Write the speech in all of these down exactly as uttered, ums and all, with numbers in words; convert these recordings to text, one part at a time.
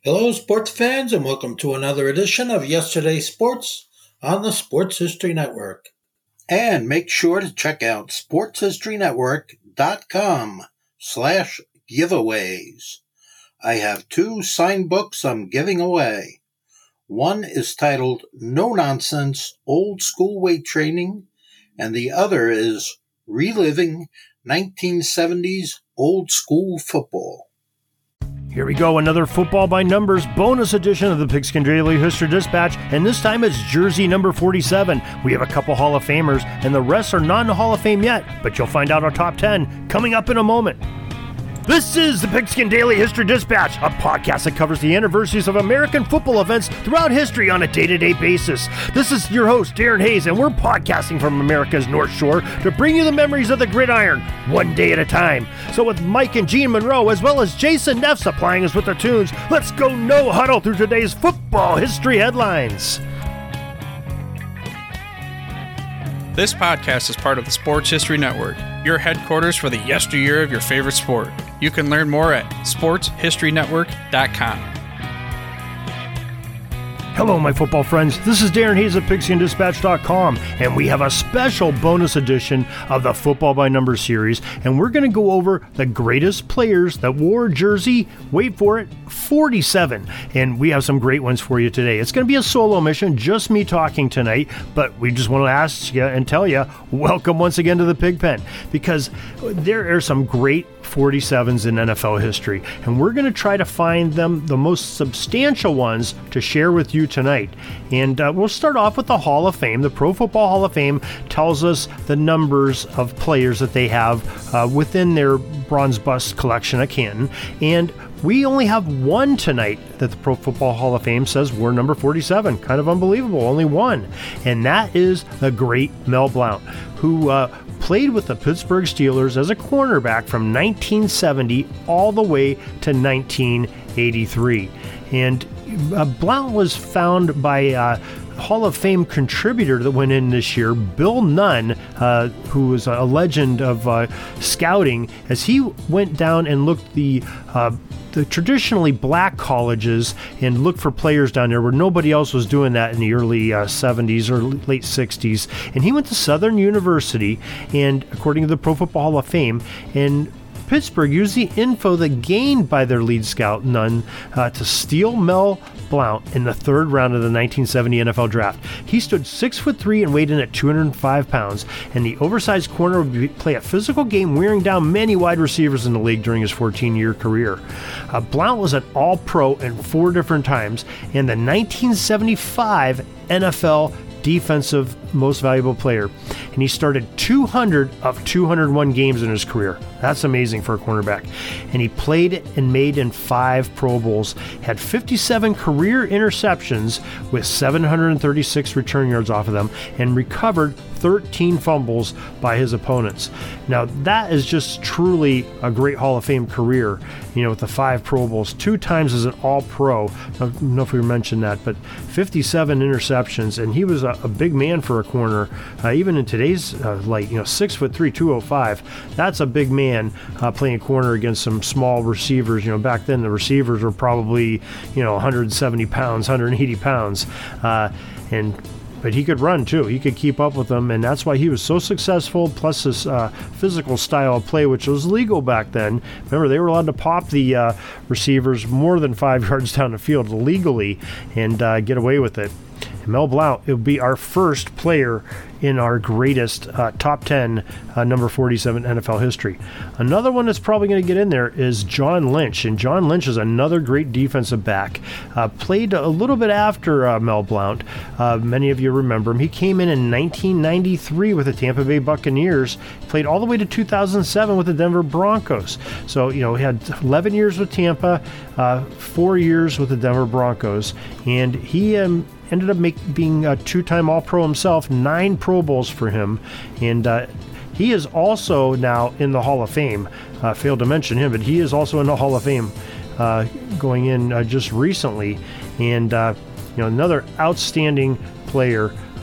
Hello, sports fans, and welcome to another edition of Yesterday's Sports on the Sports History Network. And make sure to check out sportshistorynetwork.com slash giveaways. I have two signed books I'm giving away. One is titled No Nonsense Old School Weight Training, and the other is Reliving nineteen seventies Old School Football. Here we go, another Football by Numbers bonus edition of the Pigskin Daily History Dispatch, and this time it's jersey number forty-seven. We have a couple Hall of Famers, and the rest are not in the Hall of Fame yet, but you'll find out our top ten coming up in a moment. This is the Pigskin Daily History Dispatch, a podcast that covers the anniversaries of American football events throughout history on a day-to-day basis. This is your host, Darren Hayes, and we're podcasting from America's North Shore to bring you the memories of the gridiron, one day at a time. So with Mike and Gene Monroe, as well as Jason Neff supplying us with the tunes, let's go no huddle through today's football history headlines. This podcast is part of the Sports History Network, your headquarters for the yesteryear of your favorite sport. You can learn more at sports history network dot com. Hello, my football friends. This is Darren Hayes at pigskin dispatch dot com, and we have a special bonus edition of the Football by Numbers series, and we're going to go over the greatest players that wore jersey, wait for it, forty-seven, and we have some great ones for you today. It's going to be a solo mission, just me talking tonight, but we just want to ask you and tell you, welcome once again to the Pig Pen, because there are some great forty-sevens in N F L history, and we're going to try to find them, the most substantial ones, to share with you tonight. And uh, we'll start off with the Hall of Fame. The Pro Football Hall of Fame tells us the numbers of players that they have uh, within their bronze bust collection at Canton, and we only have one tonight that the Pro Football Hall of Fame says we're number forty-seven. Kind of unbelievable, only one. And that is the great Mel Blount, who uh, played with the Pittsburgh Steelers as a cornerback from nineteen seventy all the way to nineteen eighty-three. And uh, Blount was found by uh, Hall of Fame contributor that went in this year, Bill Nunn, uh, who was a legend of uh, scouting, as he went down and looked the uh, the traditionally black colleges and looked for players down there where nobody else was doing that in the early uh, seventies or late sixties. And he went to Southern University, and according to the Pro Football Hall of Fame, and Pittsburgh used the info that gained by their lead scout, Nunn, uh, to steal Mel Blount in the third round of the nineteen seventy N F L Draft. He stood six foot three and weighed in at two hundred five pounds, and the oversized corner would be, play a physical game, wearing down many wide receivers in the league during his fourteen-year career. Uh, Blount was an All-Pro in four different times, and the nineteen seventy-five N F L Defensive Most Valuable Player, and he started two hundred of two hundred one games in his career. That's amazing for a cornerback. And he played and made in five Pro Bowls, had fifty-seven career interceptions with seven hundred thirty-six return yards off of them, and recovered thirteen fumbles by his opponents. Now, that is just truly a great Hall of Fame career, you know, with the five Pro Bowls, two times as an All-Pro. I don't know if we mentioned that, but fifty-seven interceptions, and he was a, a big man for a corner, uh, even in today's uh, light, you know, six foot three, two oh five. That's a big man uh, playing corner against some small receivers. You know, back then the receivers were probably, you know, one hundred seventy pounds, one hundred eighty pounds, uh, and but he could run too. He could keep up with them, and that's why he was so successful, plus his uh, physical style of play, which was legal back then. Remember, they were allowed to pop the uh, receivers more than five yards down the field legally and uh, get away with it. And Mel Blount, it would be our first player in our greatest uh, top ten uh, number forty-seven N F L history. Another one that's probably going to get in there is John Lynch, and John Lynch is another great defensive back. Uh, played a little bit after uh, Mel Blount. Uh, many of you remember him. He came in in nineteen ninety-three with the Tampa Bay Buccaneers, played all the way to two thousand seven with the Denver Broncos. So, you know, he had eleven years with Tampa, uh, four years with the Denver Broncos, and he um, ended up make, being a two-time All-Pro himself, nine Pro Bowls for him, and uh, he is also now in the Hall of Fame. Uh, failed to mention him, but he is also in the Hall of Fame, uh, going in uh, just recently, and uh, you know, another outstanding player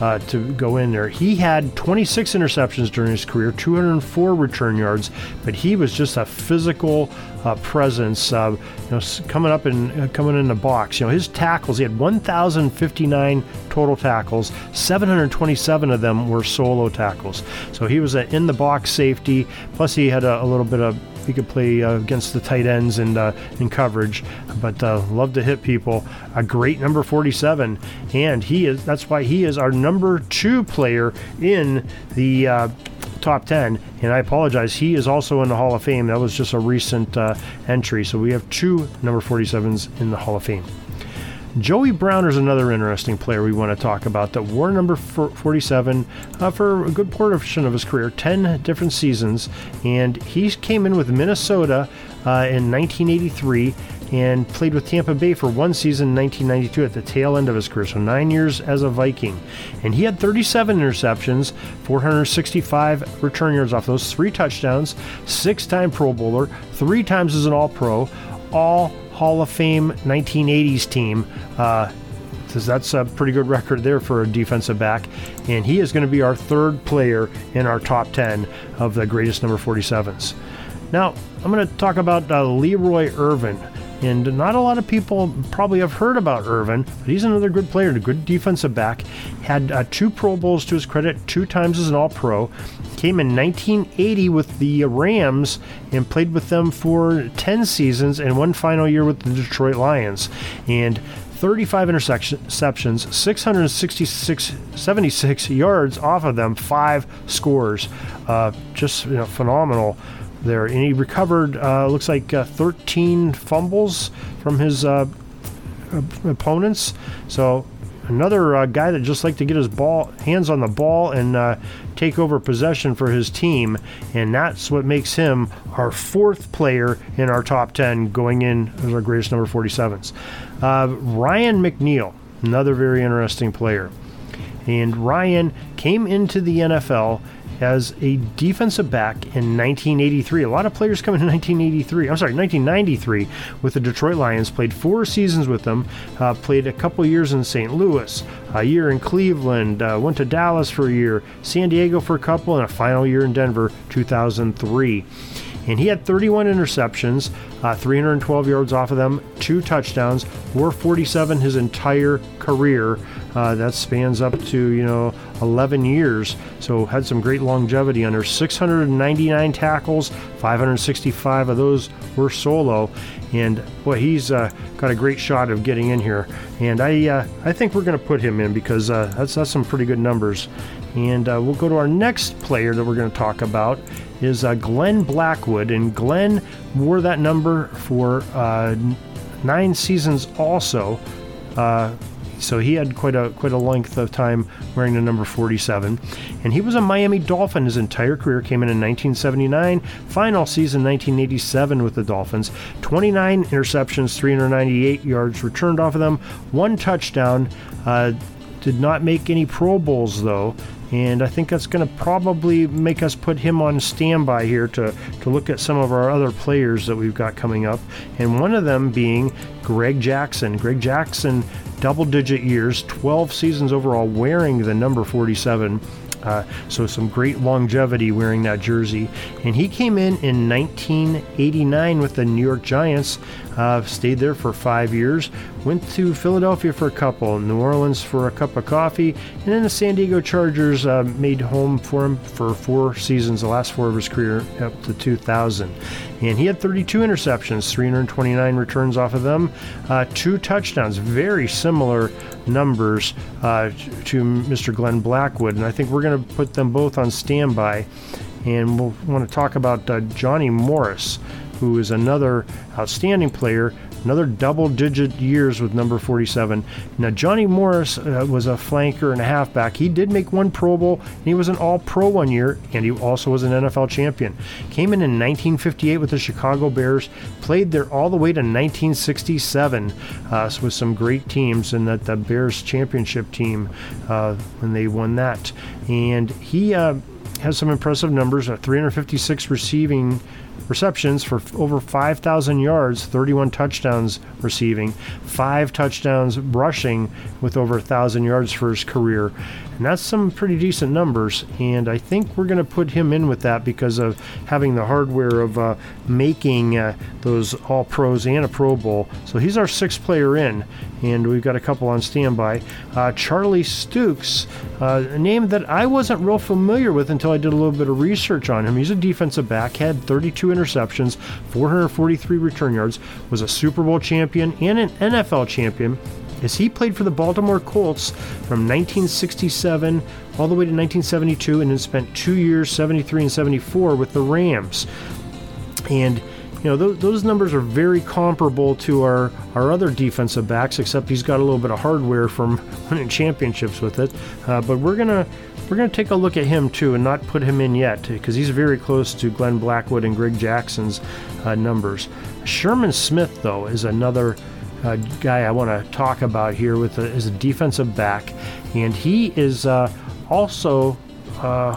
uh, to go in there. He had twenty-six interceptions during his career, two hundred four return yards, but he was just a physical uh, presence, uh, you know, coming up and uh, coming in the box. You know, his tackles, he had one thousand fifty-nine total tackles, seven hundred twenty-seven of them were solo tackles. So he was an in the box safety, plus he had a, a little bit of, he could play uh, against the tight ends and uh, in coverage, but uh, loved to hit people. A great number forty-seven, and he is, that's why he is our number two player in the uh, top ten. And I apologize, he is also in the Hall of Fame. That was just a recent uh, entry. So we have two number forty-sevens in the Hall of Fame. Joey Browner is another interesting player we want to talk about that wore number forty-seven uh, for a good portion of his career, ten different seasons, and he came in with Minnesota uh, in nineteen eighty-three and played with Tampa Bay for one season in nineteen ninety-two at the tail end of his career, so nine years as a Viking. And he had thirty-seven interceptions, four hundred sixty-five return yards off those, three touchdowns, six-time Pro Bowler, three times as an All-Pro, all Hall of Fame nineteen eighties team. Uh, that's a pretty good record there for a defensive back. And he is going to be our third player in our top ten of the greatest number forty-sevens. Now, I'm going to talk about uh, Leroy Irvin. And not a lot of people probably have heard about Irvin, but he's another good player, a good defensive back. Had uh, two Pro Bowls to his credit, two times as an All-Pro. Came in nineteen eighty with the Rams and played with them for ten seasons and one final year with the Detroit Lions. And thirty-five interceptions, six hundred sixty-six, seventy-six yards off of them, five scores. Uh, just you know, phenomenal there. And he recovered, uh, looks like uh, thirteen fumbles from his uh, opponents. So another uh, guy that just liked to get his ball hands on the ball and uh, take over possession for his team, and that's what makes him our fourth player in our top ten, going in as our greatest number forty-sevens. Uh, Ryan McNeil, another very interesting player. And Ryan came into the N F L as a defensive back in nineteen eighty-three. A lot of players come in nineteen eighty-three. I'm sorry, nineteen ninety-three with the Detroit Lions. Played four seasons with them. Uh, played a couple years in Saint Louis, a year in Cleveland, uh, went to Dallas for a year, San Diego for a couple, and a final year in Denver, two thousand three. And he had thirty-one interceptions, uh, three hundred twelve yards off of them, two touchdowns, wore forty-seven his entire career. Uh, that spans up to, you know, eleven years. So had some great longevity under six hundred ninety-nine tackles, five hundred sixty-five of those were solo. And boy, he's uh, got a great shot of getting in here. And I uh, I think we're going to put him in because uh, that's, that's some pretty good numbers. And uh, we'll go to our next player that we're going to talk about is uh, Glenn Blackwood. And Glenn wore that number for uh, nine seasons also. Uh, So he had quite a quite a length of time wearing the number forty-seven. And he was a Miami Dolphin his entire career, came in in nineteen seventy-nine, final season nineteen eighty-seven with the Dolphins. twenty-nine interceptions, three hundred ninety-eight yards returned off of them, one touchdown. Uh, did not make any Pro Bowls though. And I think that's going to probably make us put him on standby here to, to look at some of our other players that we've got coming up. And one of them being Greg Jackson. Greg Jackson, double-digit years, twelve seasons overall, wearing the number forty-seven. Uh, so some great longevity wearing that jersey. And he came in in nineteen eighty-nine with the New York Giants, uh, stayed there for five years, went to Philadelphia for a couple, New Orleans for a cup of coffee, and then the San Diego Chargers uh, made home for him for four seasons, the last four of his career up to two thousand. And he had thirty-two interceptions, three hundred twenty-nine returns off of them, uh, two touchdowns, very similar numbers uh, to Mister Glenn Blackwood. And I think we're going to put them both on standby. And we'll want to talk about uh, Johnny Morris, who is another outstanding player, another double-digit years with number forty-seven. Now, Johnny Morris uh, was a flanker and a halfback. He did make one Pro Bowl, and he was an All-Pro one year, and he also was an N F L champion. Came in in nineteen fifty-eight with the Chicago Bears, played there all the way to nineteen sixty-seven uh, with some great teams, and that the Bears championship team uh, when they won that. And he uh, has some impressive numbers, uh, three hundred fifty-six receiving receptions for over five thousand yards, thirty-one touchdowns receiving, five touchdowns rushing with over one thousand yards for his career. And that's some pretty decent numbers, and I think we're going to put him in with that because of having the hardware of uh, making uh, those All-Pros and a Pro Bowl. So he's our sixth player in, and we've got a couple on standby. Uh, Charlie Stukes, uh, a name that I wasn't real familiar with until I did a little bit of research on him. He's a defensive back, had thirty-two interceptions, four hundred forty-three return yards, was a Super Bowl champion and an N F L champion, as he played for the Baltimore Colts from nineteen sixty-seven all the way to nineteen seventy-two, and then spent two years, seventy-three and seventy-four, with the Rams. And you know, those, those numbers are very comparable to our, our other defensive backs, except he's got a little bit of hardware from winning championships with it. Uh, but we're gonna we're gonna take a look at him too, and not put him in yet, because he's very close to Glenn Blackwood and Greg Jackson's uh, numbers. Sherman Smith, though, is another Uh, guy I want to talk about here with a, is a defensive back, and he is uh, also uh,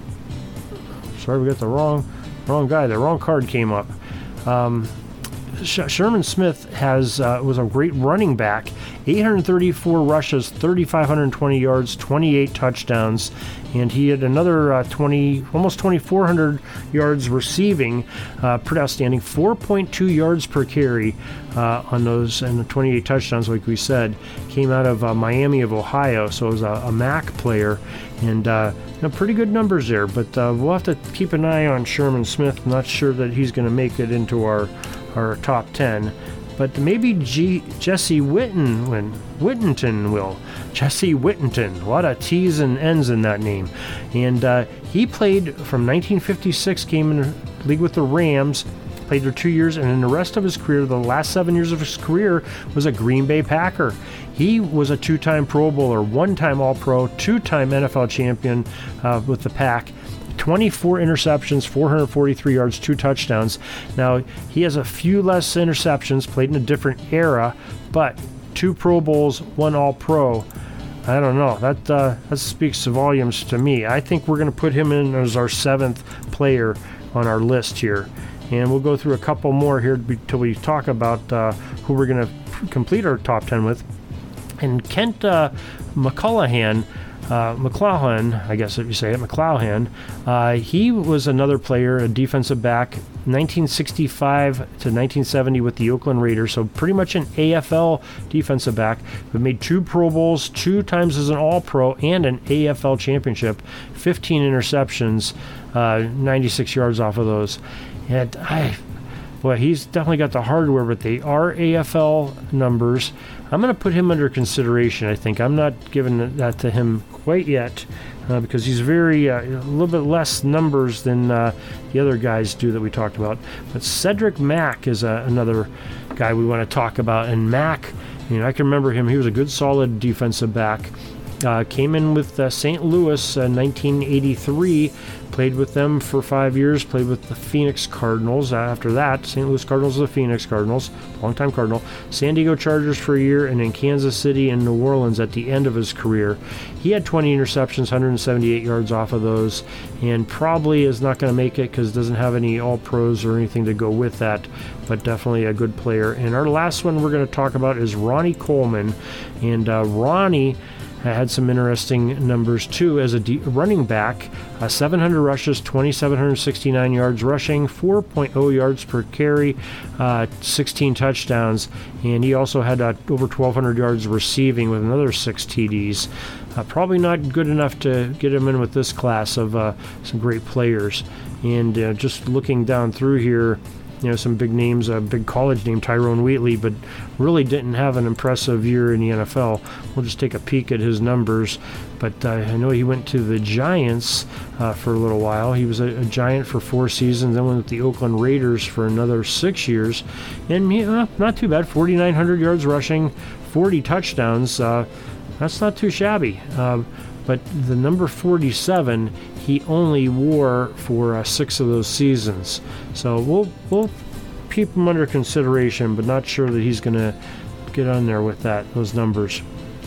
sorry we got the wrong wrong guy the wrong card came up. um, Sh- Sherman Smith has uh, was a great running back, eight hundred thirty-four rushes, three thousand five hundred twenty yards, twenty-eight touchdowns, and he had another uh, twenty, almost twenty-four hundred yards receiving, uh, pretty outstanding. four point two yards per carry uh, on those, and the twenty-eight touchdowns, like we said, came out of uh, Miami of Ohio, so it was a, a M A C player, and uh, you know, pretty good numbers there. But uh, we'll have to keep an eye on Sherman Smith. I'm not sure that he's going to make it into our our top ten, but maybe G- Jesse Whitten, Whittington will. Jesse Whittington, a lot of T's and N's in that name. And uh, he played from nineteen fifty-six, came in the league with the Rams, played for two years, and in the rest of his career, the last seven years of his career, was a Green Bay Packer. He was a two-time Pro Bowler, one-time All-Pro, two-time N F L champion uh, with the Pack. twenty-four interceptions, four hundred forty-three yards, two touchdowns. Now, he has a few less interceptions, played in a different era, but two Pro Bowls, one All-Pro. I don't know. That uh, that speaks volumes to me. I think we're going to put him in as our seventh player on our list here. And we'll go through a couple more here until we talk about uh, who we're going to complete our top ten with. And Kent uh, McCulloughan, Uh, McClellan, I guess if you say it, McClellan, uh, he was another player, a defensive back, nineteen sixty-five to nineteen seventy with the Oakland Raiders, so pretty much an A F L defensive back, who made two Pro Bowls, two times as an All-Pro, and an A F L championship, fifteen interceptions, uh, ninety-six yards off of those. And I... Well, he's definitely got the hardware, but they are A F L numbers. I'm going to put him under consideration, I think. I'm not giving that to him quite yet uh, because he's very, uh, a little bit less numbers than uh, the other guys do that we talked about. But Cedric Mack is uh, another guy we want to talk about. And Mack, you know, I can remember him. He was a good, solid defensive back. Uh, came in with uh, Saint Louis in uh, nineteen eighty-three, played with them for five years, played with the Phoenix Cardinals. Uh, after that, Saint Louis Cardinals, the Phoenix Cardinals, longtime Cardinal, San Diego Chargers for a year, and in Kansas City and New Orleans at the end of his career. He had twenty interceptions, one hundred seventy-eight yards off of those, and probably is not going to make it because doesn't have any All-Pros or anything to go with that, but definitely a good player. And our last one we're going to talk about is Ronnie Coleman, and uh, Ronnie had some interesting numbers too as a de- running back. Uh, seven hundred rushes, two thousand seven hundred sixty-nine yards rushing, four point oh yards per carry, uh, sixteen touchdowns, and he also had uh, over twelve hundred yards receiving with another six T Ds. Uh, probably not good enough to get him in with this class of uh, some great players. And uh, just looking down through here, you know, some big names, a big college name, Tyrone Wheatley, but really didn't have an impressive year in the N F L. We'll just take a peek at his numbers. But uh, I know he went to the Giants uh, for a little while. He was a, a Giant for four seasons, then went with the Oakland Raiders for another six years. And you know, not too bad, forty-nine hundred yards rushing, forty touchdowns. Uh, that's not too shabby. Uh, but the number forty-seven, he only wore for uh, six of those seasons. So we'll we'll keep him under consideration, but not sure that he's going to get on there with that those numbers.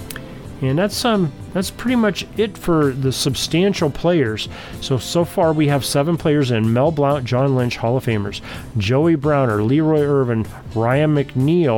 And that's um that's pretty much it for the substantial players. So so far we have seven players in: Mel Blount, John Lynch, Hall of Famers; Joey Browner, Leroy Irvin, Ryan McNeil,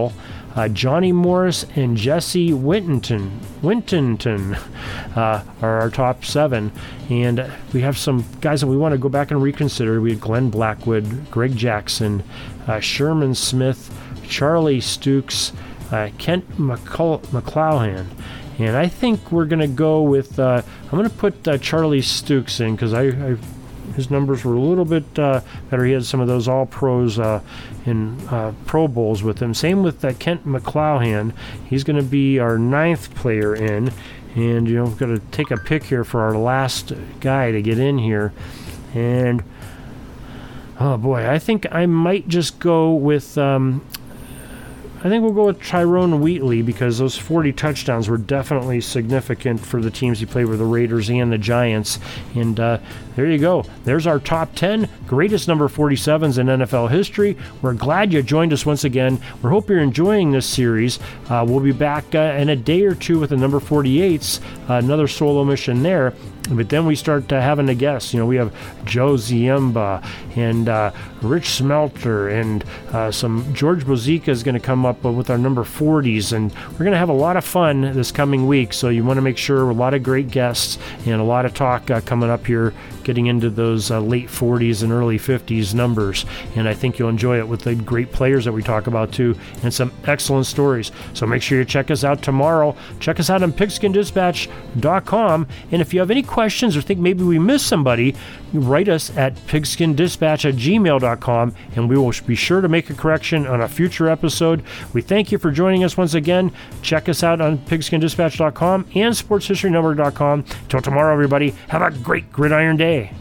Uh, Johnny Morris and Jesse Winton, Winton uh, are our top seven. And we have some guys that we want to go back and reconsider. We had Glenn Blackwood, Greg Jackson, uh, Sherman Smith, Charlie Stukes, uh, Kent McCull- McClellan. And I think we're going to go with, uh, I'm going to put uh, Charlie Stukes in because I, I his numbers were a little bit uh, better. He had some of those all-pros uh, in uh, Pro Bowls with him. Same with uh, Kent McClellan. He's going to be our ninth player in. And, you know, we've got to take a pick here for our last guy to get in here. And, oh, boy, I think I might just go with... Um, I think we'll go with Tyrone Wheatley because those forty touchdowns were definitely significant for the teams he played with, the Raiders and the Giants. And uh, there you go. There's our top ten greatest number forty-sevens in N F L history. We're glad you joined us once again. We hope you're enjoying this series. Uh, we'll be back uh, in a day or two with the number forty-eights, uh, another solo mission there. But then we start uh, having a guest. You know, we have Joe Ziemba and uh, Rich Smelter and uh, some George Bozica is going to come up with our number forties. And we're going to have a lot of fun this coming week. So you want to make sure a lot of great guests and a lot of talk uh, coming up here, getting into those uh, late forties and early fifties numbers. And I think you'll enjoy it with the great players that we talk about too and some excellent stories. So make sure you check us out tomorrow. Check us out on pigskin dispatch dot com. And if you have any questions or think maybe we missed somebody, write us at pigskin dispatch at gmail dot com and we will be sure to make a correction on a future episode. We thank you for joining us once again. Check us out on pigskin dispatch dot com and sports history network dot com. Till tomorrow, everybody, have a great gridiron day.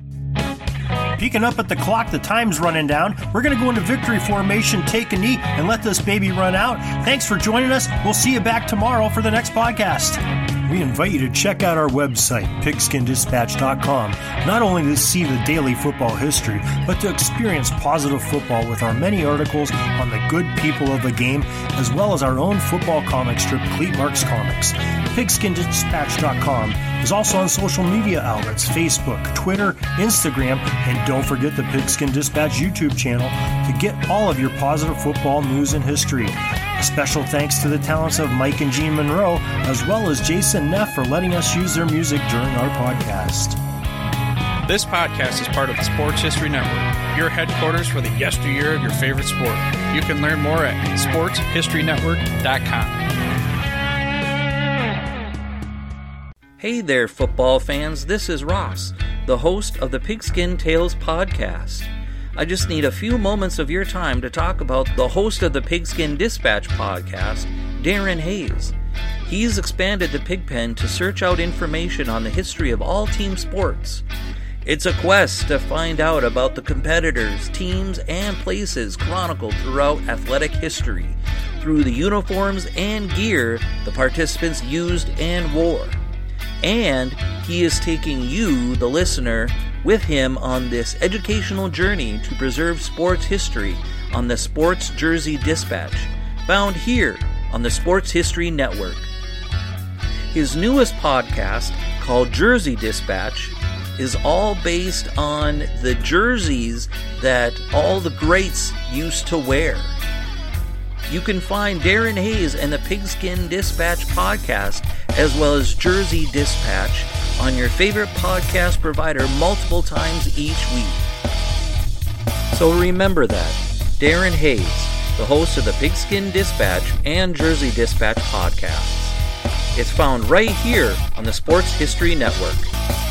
Peeking up at the clock, the time's running down. We're going to go into victory formation, take a knee, and let this baby run out. Thanks for joining us. We'll see you back tomorrow for the next podcast. We invite you to check out our website, pigskin dispatch dot com, not only to see the daily football history, but to experience positive football with our many articles on the good people of the game, as well as our own football comic strip, Cleat Marks Comics. pigskin dispatch dot com is also on social media outlets, Facebook, Twitter, Instagram, and don't forget the Pigskin Dispatch YouTube channel to get all of your positive football news and history. A special thanks to the talents of Mike and Jean Monroe, as well as Jason Neff for letting us use their music during our podcast. This podcast is part of the Sports History Network, your headquarters for the yesteryear of your favorite sport. You can learn more at sports history network dot com. Hey there, football fans. This is Ross, the host of the Pigskin Tales podcast. I just need a few moments of your time to talk about the host of the Pigskin Dispatch podcast, Darren Hayes. He's expanded the Pigpen to search out information on the history of all team sports. It's a quest to find out about the competitors, teams, and places chronicled throughout athletic history through the uniforms and gear the participants used and wore. And he is taking you, the listener, with him on this educational journey to preserve sports history on the Sports Jersey Dispatch, found here on the Sports History Network. His newest podcast, called Jersey Dispatch, is all based on the jerseys that all the greats used to wear. You can find Darren Hayes and the Pigskin Dispatch podcast, as well as Jersey Dispatch, on your favorite podcast provider multiple times each week. So remember that, Darren Hayes, the host of the Pigskin Dispatch and Jersey Dispatch podcasts. It's found right here on the Sports History Network.